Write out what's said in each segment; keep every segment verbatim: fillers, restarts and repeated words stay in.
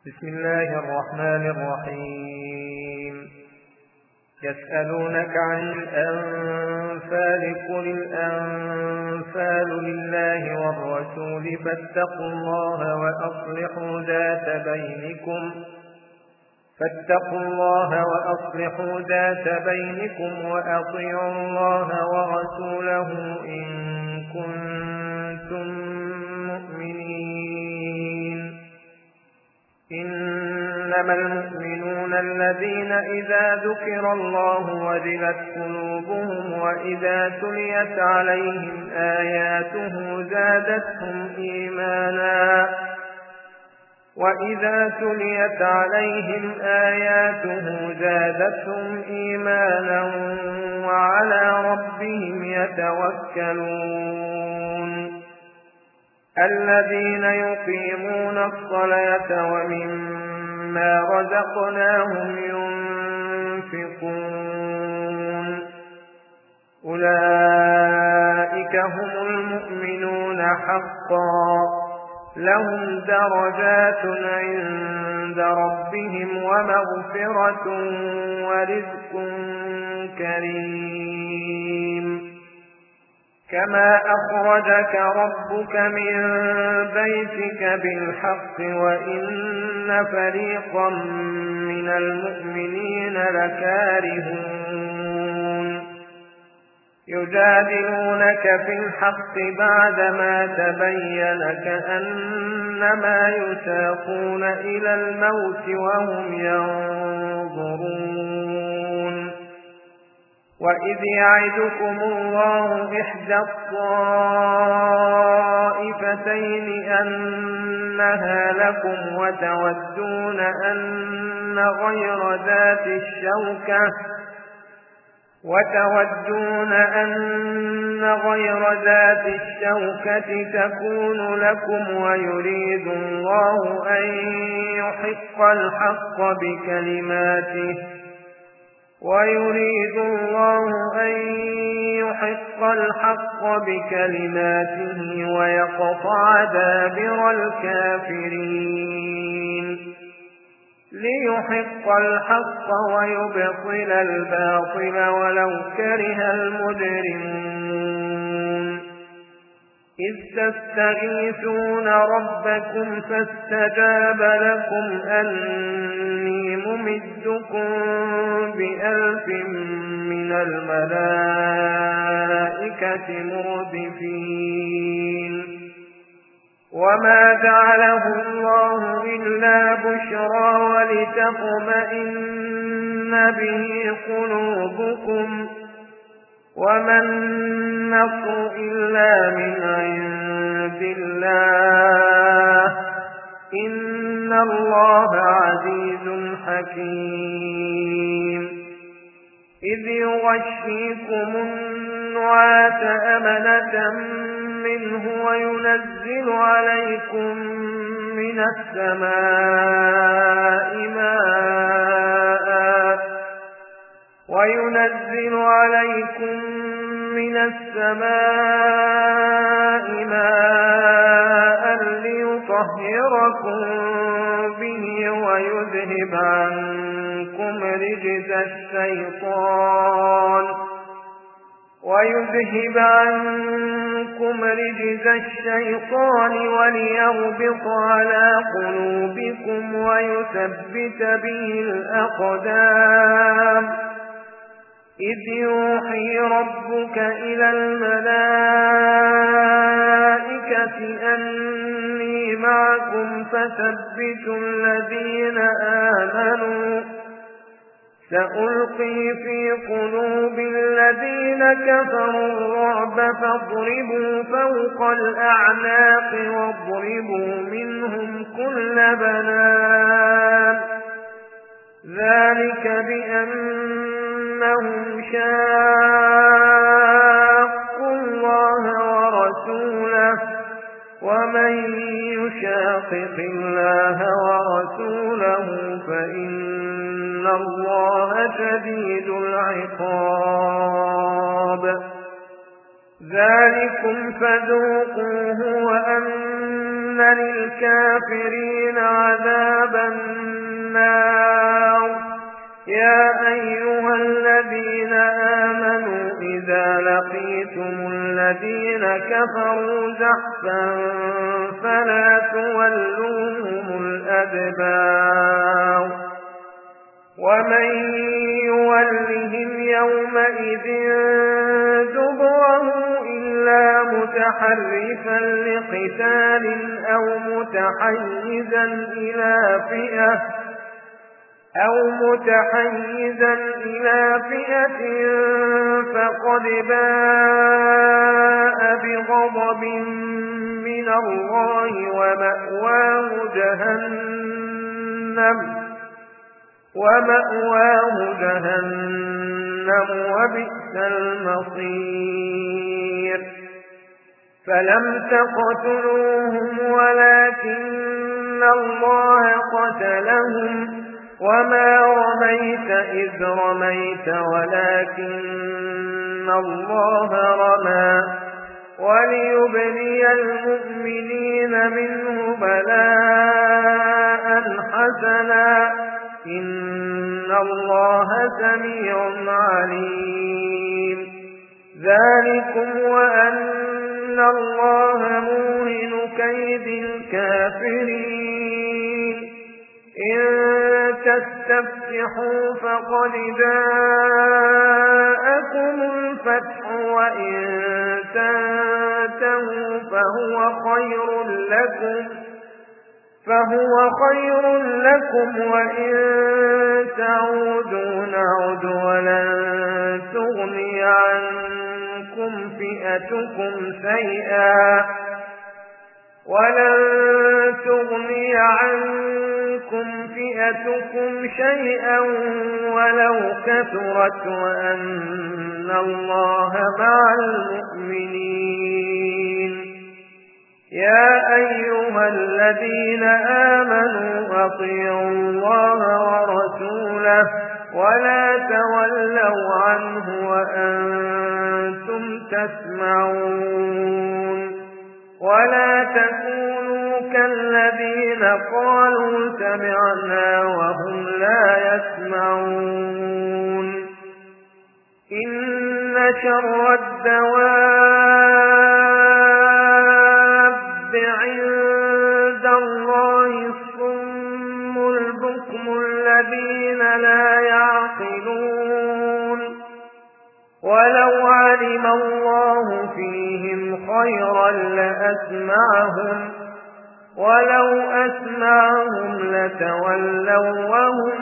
بسم الله الرحمن الرحيم. يسألونك عن الأنفال قل الأنفال لله والرسول فاتقوا الله وأصلحوا ذات بينكم فاتقوا الله وأصلحوا ذات بينكم وأطيعوا الله ورسوله إن كنتم مؤمنين. إنما المؤمنون الذين إذا ذكر الله وجلت قلوبهم وإذا تليت عليهم آياته زادتهم إيمانا وإذا تليت عليهم آياته زادتهم إيمانا وعلى ربهم يتوكلون. الذين يقيمون الصلاة ومما رزقناهم ينفقون أولئك هم المؤمنون حقا لهم درجات عند ربهم ومغفرة ورزق كريم. كما أخرجك ربك من بيتك بالحق وإن فريقا من المؤمنين لكارهون يجادلونك في الحق بعدما تبين كأنما يساقون إلى الموت وهم ينظرون. وإذ يعدكم الله إحدى الطائفتين أنها لكم وتودون أن غير ذات الشوكة وتودون أن غير ذات الشوكة تكون لكم ويريد الله أن يحق الحق بكلماته ويريد الله أن يحق الحق بكلماته ويقطع دابر الكافرين ليحق الحق ويبطل الباطل ولو كره المجرمون. إذ تستغيثون ربكم فاستجاب لكم أني ممدكم بألف من الملائكة مردفين. وما جعله الله إلا بشرى ولتطمئن به قلوبكم وما النصر إلا من عند الله إن الله عزيز حكيم. إذ يغشيكم النعاس أمنة منه وينزل عليكم من السماء ماء وينزل عليكم من السماء ماء ليطهركم به ويذهب عنكم رجز الشيطان ويذهب عنكم رجز الشيطان وليربط على قلوبكم ويثبت به الأقدام. إذ يوحي ربك إلى الملائكة أني معكم فثبتوا الذين آمنوا سألقي في قلوب الذين كفروا الرعب فاضربوا فوق الأعناق واضربوا منهم كل بنان ذلك بأنهم شاقوا الله ورسوله ومن يشاقق الله ورسوله فإن الله شديد العقاب. ذلكم فذوقوه وأن للكافرين عذاب عذاب النار. يا أيها الذين آمنوا إذا لقيتم الذين كفروا زحفا فلا تولوهم الأدبار ومن يولهم يومئذ دبره إلا متحرفا لقتال أو متحيزا إلى فئة أو متحيزا إلى فئة فقد باء بغضب من الله ومأواه جهنم ومأواه جهنم وبئس المصير. فلم تقتلوهم ولكن الله قتلهم وما رميت إذ رميت ولكن الله رمى وليبلي المؤمنين منه بلاء حسنا إن الله سميع عليم. ذلكم وأن الله موهن كيد الكافرين. إن تستفتحوا فقد جاءكم الفتح وإن تنتهوا فهو خير لكم فهو خير لكم وإن تعودوا نعد ولن تغني عنكم فئتكم شيئا ولن تغني عنكم فئتكم شيئا ولو كثرت وأن الله مع المؤمنين. يا أيها الذين آمنوا أطيعوا الله ورسوله ولا تولوا عنه وأنتم تسمعون. ولا تكونوا كالذين قالوا سمعنا وهم لا يسمعون. إن شر الدواب عند الله الصم البكم الذين لا يعقلون. ولو علم الله فيهم خيرا لأسمعهم ولو أسمعهم لتولوا وهم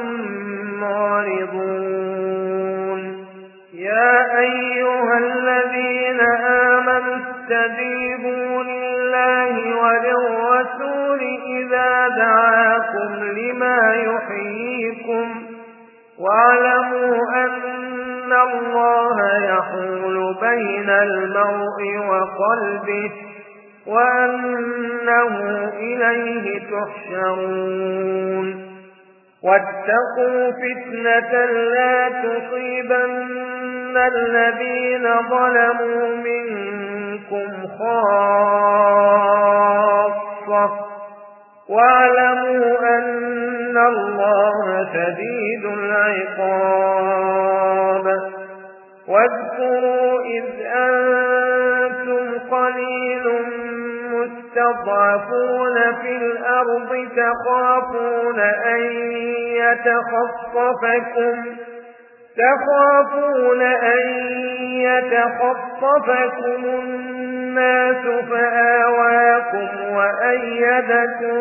معرضون. يا أيها الذين آمنوا استجيبوا لله وللرسول إذا دعاكم لما يحييكم واعلموا أن الله يحول بين المرء وقلبه وأنه إليه تحشرون. واتقوا فتنة لا تصيبن الذين ظلموا منكم خاصة واعلموا أن الله شديد العقاب. واذكروا إذ أنتم قليل مستضعفون في الأرض تخافون أن يتخطفكم تخافون أن يتخطفكم الناس فآواكم وأيدكم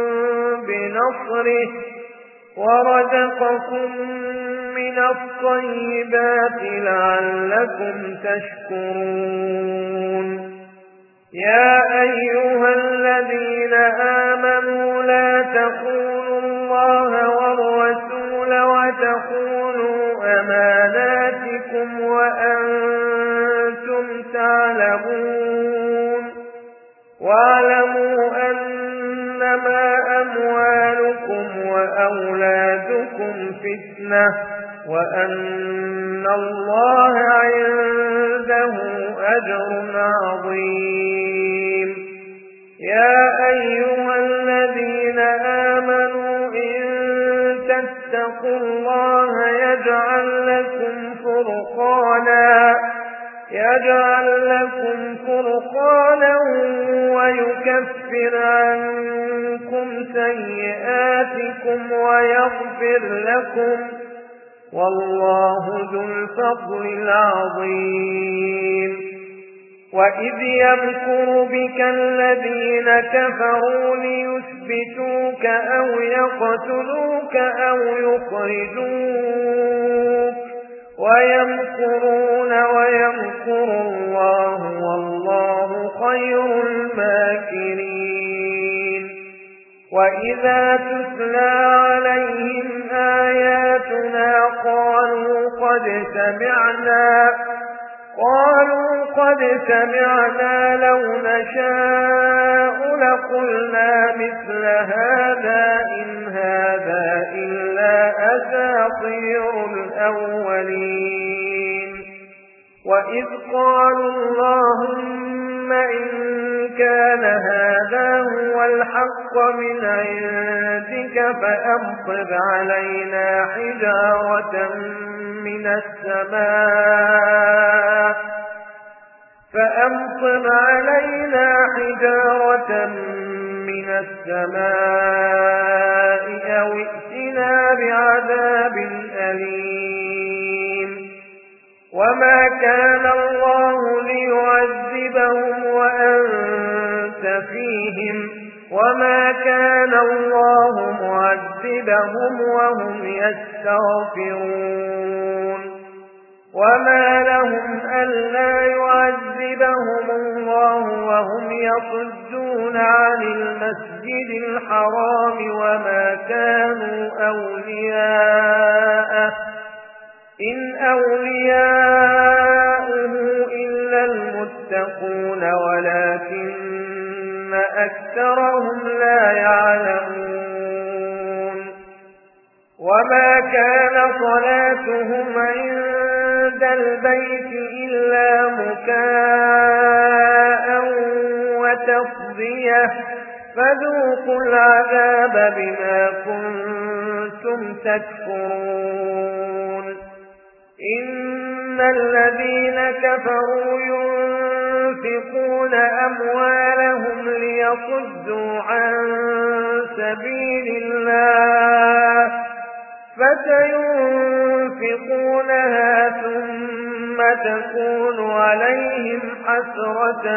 بنصره ورزقكم من الطيبات لعلكم تشكرون. يا أيها الذين آمنوا لا تخونوا الله والرسول وتخونوا أماناتكم وأنتم تعلمون. واعلموا أنما أموالكم وأولادكم فتنة وأن الله عنده أجر عظيم. يا أيها الذين آمنوا تتقوا الله يجعل لكم فرقانا يجعل لكم فرقانا ويكفر عنكم سيئاتكم ويغفر لكم والله ذو الفضل العظيم. وإذ يمكر بك الذين كفروا ليثبتوك أو يقتلوك أو يخرجوك ويمكرون ويمكر الله والله خير الماكرين. وإذا تتلى عليهم آياتنا قالوا قد سمعنا قالوا قد سمعنا لو نشاء لقلنا مثل هذا إن هذا إلا أساطير الأولين. وإذ قالوا اللهم إن كان هذا هو الحق من عندك فأمطر علينا حجارة من السماء فأمطر علينا حجارة من السماء أو ائتنا بعذاب أليم. وما كان الله ليعذبهم وأنت فيهم وما كان الله معذبهم وهم يستغفرون. وما لهم ألا يعذبهم الله وهم يصدون عن المسجد الحرام وما كانوا أولياءه إن أولياؤه إلا المتقون ولكن أكثرهم لا يعلمون. وما كان صلاتهم عند البيت إلا مكاء وتصدية فذوقوا العذاب بما كنتم تكفرون. إن الذين كفروا ينفقون أموالهم ليصدوا عن سبيل الله فسينفقونها ثم تكون عليهم حسرة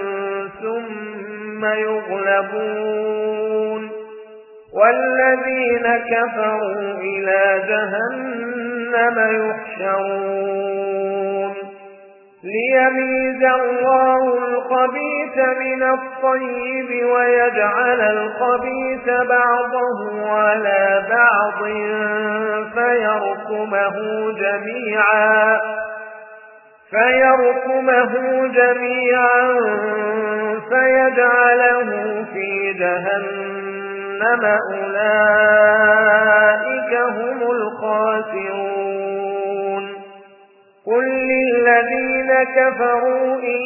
ثم يغلبون والذين كفروا إلى جهنم يحشرون. ليميز الله الخبيث من الطيب ويجعل الخبيث بعضه على بعض فيركمه جميعا فيركمه جميعا فيجعله في جهنم أولئك هم الخاسرون. قل للذين كفروا إن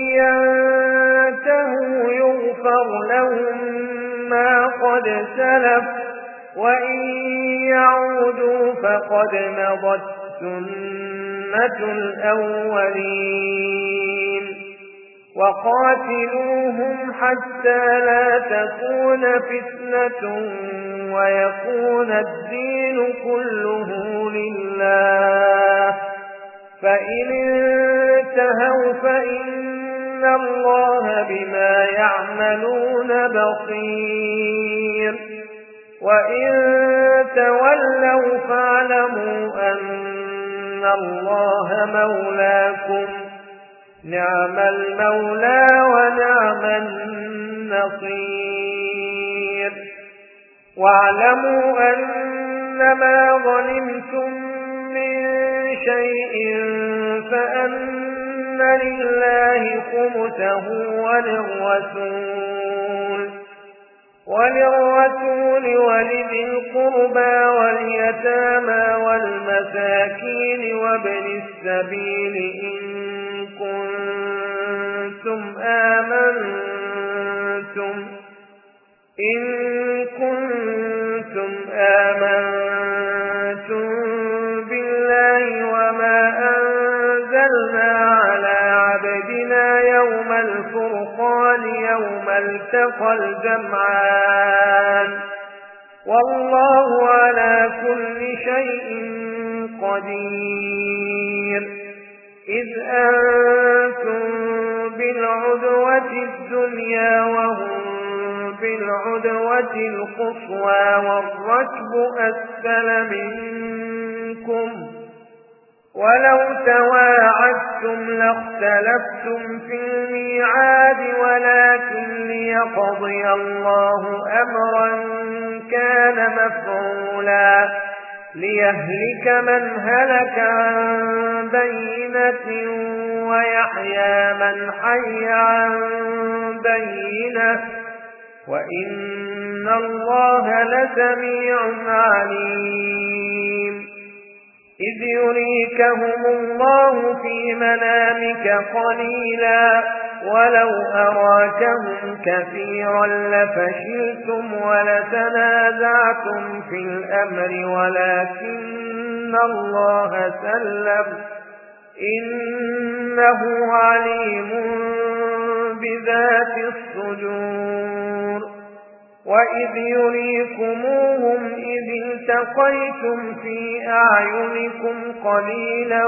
ينتهوا يغفر لهم ما قد سلف وإن يعودوا فقد مضت سنة الأولين. وقاتلوهم حتى لا تكون فتنة ويكون الدين كله لله فإن انتهوا فإن الله بما يعملون بصير. وإن تولوا فاعلموا أن الله مولاكم نعم المولى ونعم النصير. واعلموا أنما غنمتم من شيء فأن لله خمسه وللرسول وللرسول ولذي القربى واليتامى والمساكين وابن السبيل إن كنتم آمنتم إن كنتم آمنتم التقى الجمعان والله على كل شيء قدير إذ أنتم بالعدوة الدنيا وهم بالعدوة القصوى والركب أسفل منكم ولو تواعدتم لاختلفتم في الميعاد ولكن ليقضي الله أمرا كان مفعولا ليهلك من هلك عن بينة ويحيى من حي عن بينة وإن الله لسميع عليم إذ يريكهم الله في منامك قليلا ولو أراكهم كثيرا لفشلتم ولتنازعتم في الأمر ولكن الله سلم إنه عليم بذات الصدور وإذ يريكموهم إذ التقيتم في أعينكم قليلا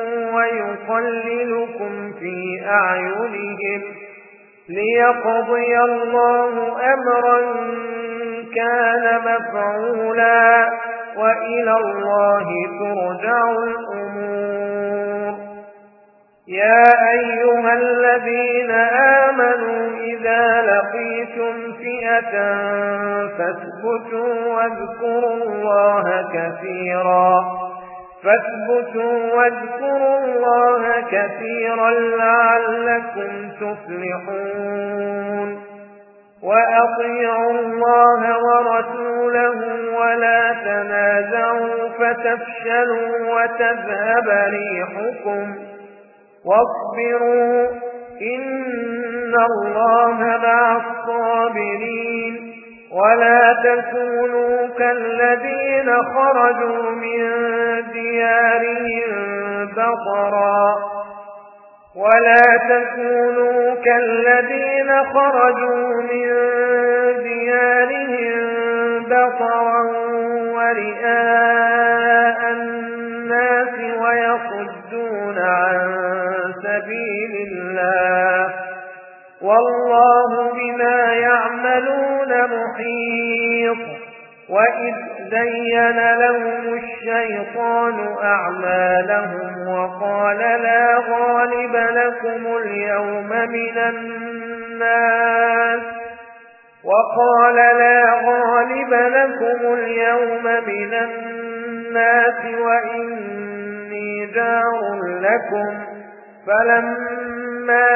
ويقللكم في أعينهم ليقضي الله أمرا كان مفعولا وإلى الله ترجع الأمور يا أيها الذين آمنوا إذا لقيتم فئة فاثبتوا واذكروا الله كثيرا فاثبتوا واذكروا الله كثيرا لعلكم تفلحون وأطيعوا الله ورسوله ولا تنازعوا فتفشلوا وتذهب ريحكم واصبروا إن الله مع الصابرين ولا تكونوا كالذين خرجوا من ديارهم بطرا ولا تكونوا كالذين خرجوا من ديارهم بطرا ورئاء الناس ويصدون عن سبيل الله والله بما يعملون محيط وإذ زين لهم الشيطان أعمالهم وقال لا غالب لكم اليوم من الناس وقال لا غالب لكم اليوم من الناس وإني جار لكم فلما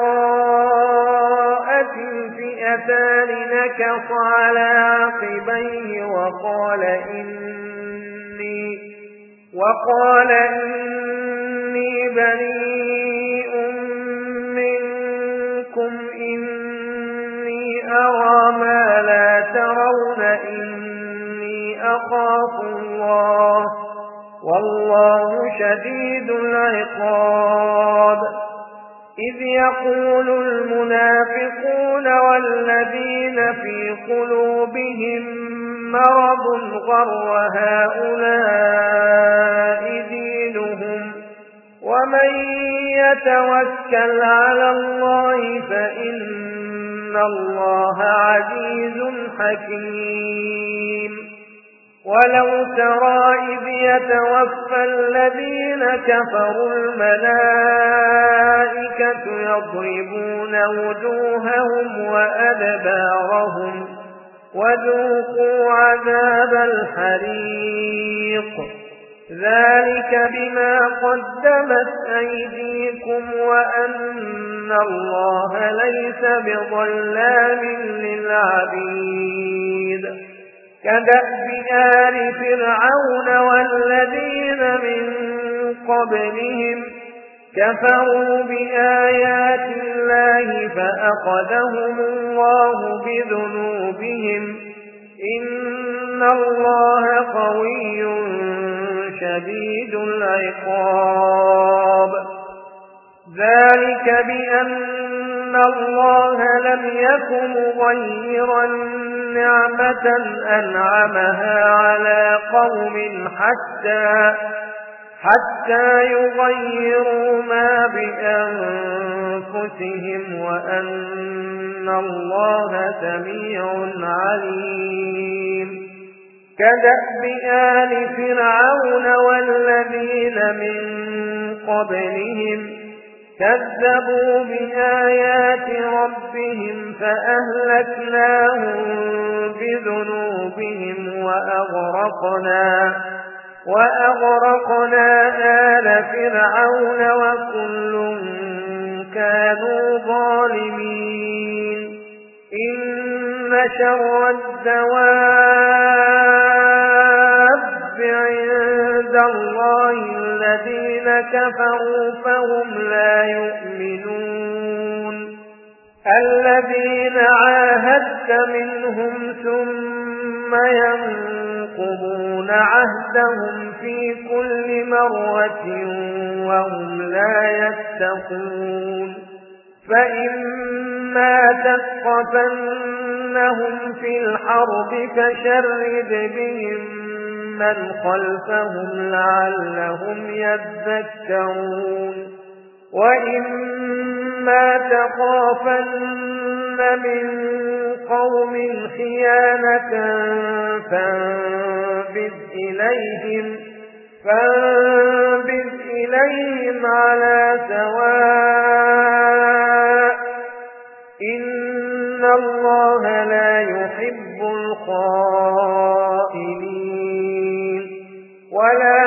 تراءت الفئتان نكص على عقبيه وقال إني وقال إني بريء منكم إني أرى ما لا ترون إني أخاف الله والله شديد العقاب إذ يقول المنافقون والذين في قلوبهم مرض غر هؤلاء دينهم ومن يتوكل على الله فإن الله عزيز حكيم ولو ترى إذ يتوفى الذين كفروا الملائكة يضربون وجوههم وأدبارهم وذوقوا عذاب الحريق ذلك بما قدمت أيديكم وأن الله ليس بظلام للعبيد كدأب آل فرعون والذين من قبلهم كفروا بآيات الله فأخذهم الله بذنوبهم إن الله قوي شديد العقاب ذلك بأن الله لم يكن مغيرا نعمة أنعمها على قوم حتى حتى يغيروا ما بأنفسهم وأن الله سميع عليم كدأب آل فرعون والذين من قبلهم كذبوا بآيات ربهم فأهلكناهم بذنوبهم وأغرقنا وأغرقنا آل فرعون وكل كانوا ظالمين إن شر الدواب عند الله الذين كفروا فهم لا يؤمنون الذين عاهدت منهم ثم ينقضون عهدهم في كل مرة وهم لا يتقون فإما تثقفنهم في الحرب فشرد بهم من خلفهم لعلهم يذكرون وإما تخافن من قوم خيانة فانبذ إليهم فانبذ إليهم على سواء إن الله لا يحب الخائنين ولا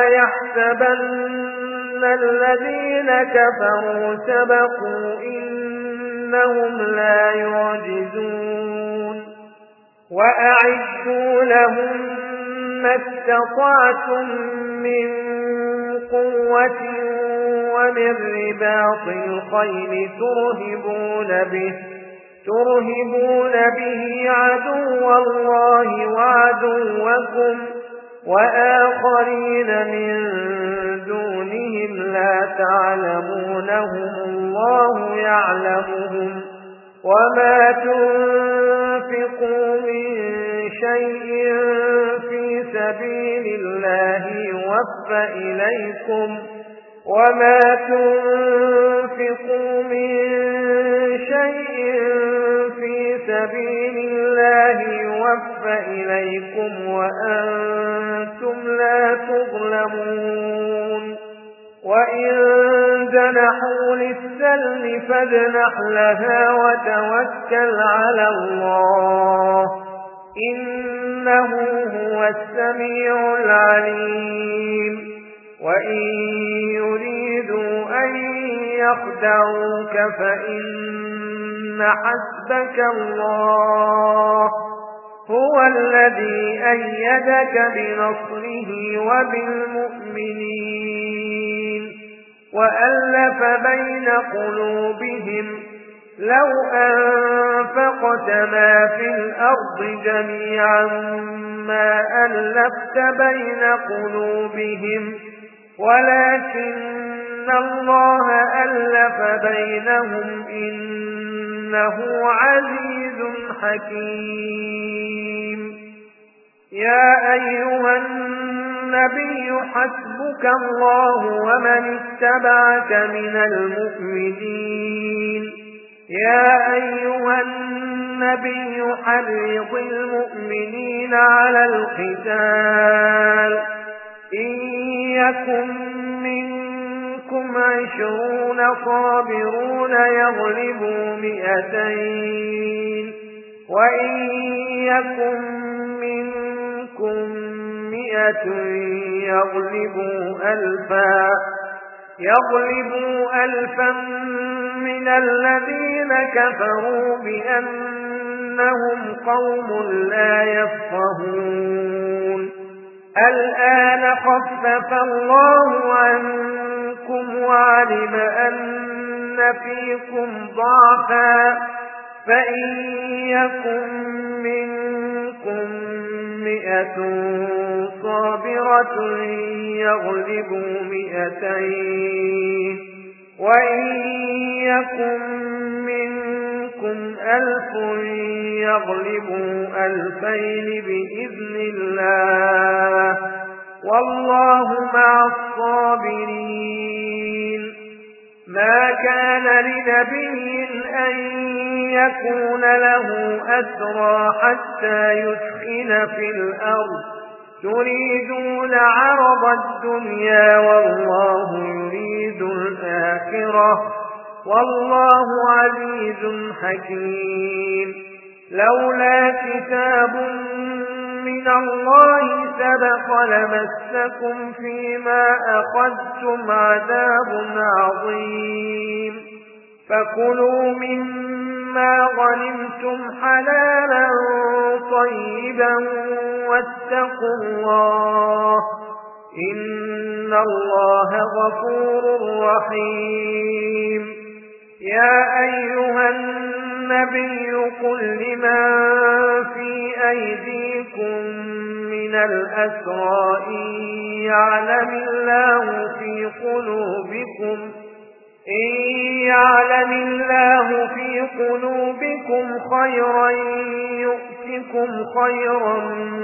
يحسبن الذين كفروا سبقوا إنهم لا يعجزون وأعدوا لهم ما استطعتم من قوة ومن رباط الخيل ترهبون به ترهبون به عدو الله وعدوكم وآخرين من دونهم لا تعلمونهم الله يعلمهم وما تنفقوا من شيء في سبيل الله يوفى إليكم وما تنفقوا من شيء في سبيل الله يوفى إليكم وأنتم لا تظلمون وإن جنحوا للسلم فاجنح لها وتوكل على الله إنه هو السميع العليم وإن يريدوا أن يخدعوك فإن حسبك الله هو الذي أيدك بنصره وبالمؤمنين وألف بين قلوبهم لو أنفقت ما في الأرض جميعا ما ألفت بين قلوبهم ولكن الله ألف بينهم إنه عزيز حكيم يا أيها النبي حسبك الله ومن اتبعك من المؤمنين يا أيها النبي حرض المؤمنين على القتال إن يكن منكم عشرون صابرون يغلبوا مئتين وإن يكن منكم مئة يغلبوا ألفا يغلبوا ألفا من الذين كفروا بأنهم قوم لا يفقهون الآن خفف الله عنكم وعلم أن فيكم ضعفا فإن يكن منكم مئة صابرة يغلبوا مئتين وإن يكن منكم منكم ألف يغلبوا ألفين بإذن الله والله مع الصابرين ما كان لنبي أن يكون له أسرى حتى يسخن في الأرض تريدون عرض الدنيا والله يريد الآخرة والله عزيز حكيم لولا كتاب من الله سبق لمسكم فيما أخذتم عذاب عظيم فكلوا مما غنمتم حلالا طيبا واتقوا الله إن الله غفور رحيم يا أيها النبي قل لمن في أيديكم من الأسرى إن يعلم الله في قلوبكم إن يعلم الله في قلوبكم خيرا يؤتكم خيرا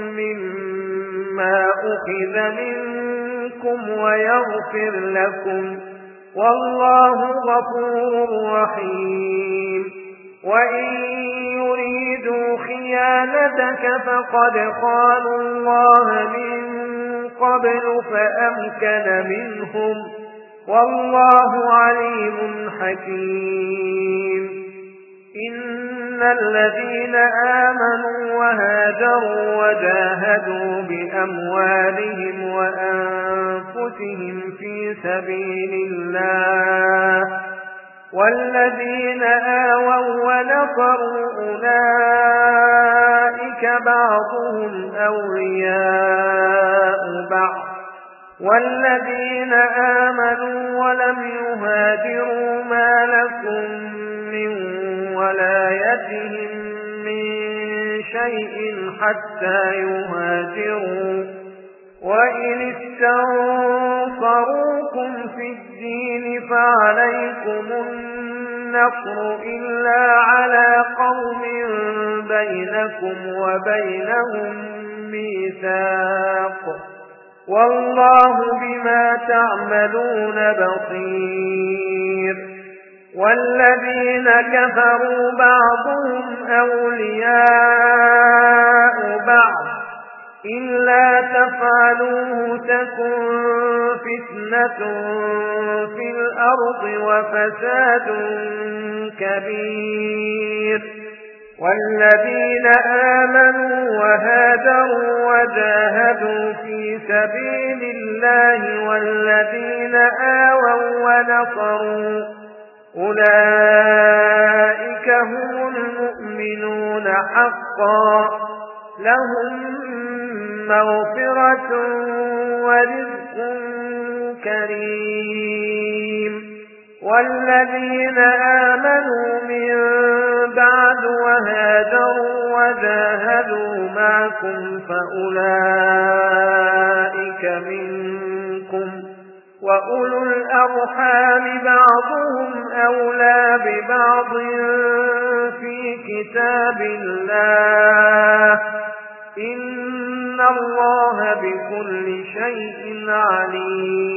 مما أخذ منكم ويغفر لكم والله غفور رحيم وإن يريدوا خيانتك فقد خانوا الله من قبل فأمكن منهم والله عليم حكيم إن الذين آمنوا وهاجروا وجاهدوا بأموالهم وأنفسهم في سبيل الله والذين آووا ونصروا أولئك بعضهم أولياء بعض والذين آمنوا ولم يهاجروا ما لكم من ولايتهم من شيء حتى يهاجروا وإن استنصروكم في الدين فعليكم النصر إلا على قوم بينكم وبينهم ميثاق والله بما تعملون بصير والذين كفروا بعضهم أولياء بعض إلا تفعلوه تكن فتنة في الأرض وفساد كبير والذين آمنوا وهاجروا وجاهدوا في سبيل الله والذين آووا ونصروا أولئك هم المؤمنون حقا لهم مغفرة ورزق كريم والذين آمنوا من بعد وهاجروا وجاهدوا معكم فأولئك منكم وأولو الأرحام بعضهم أولى ببعض في كتاب الله إن الله بكل شيء عليم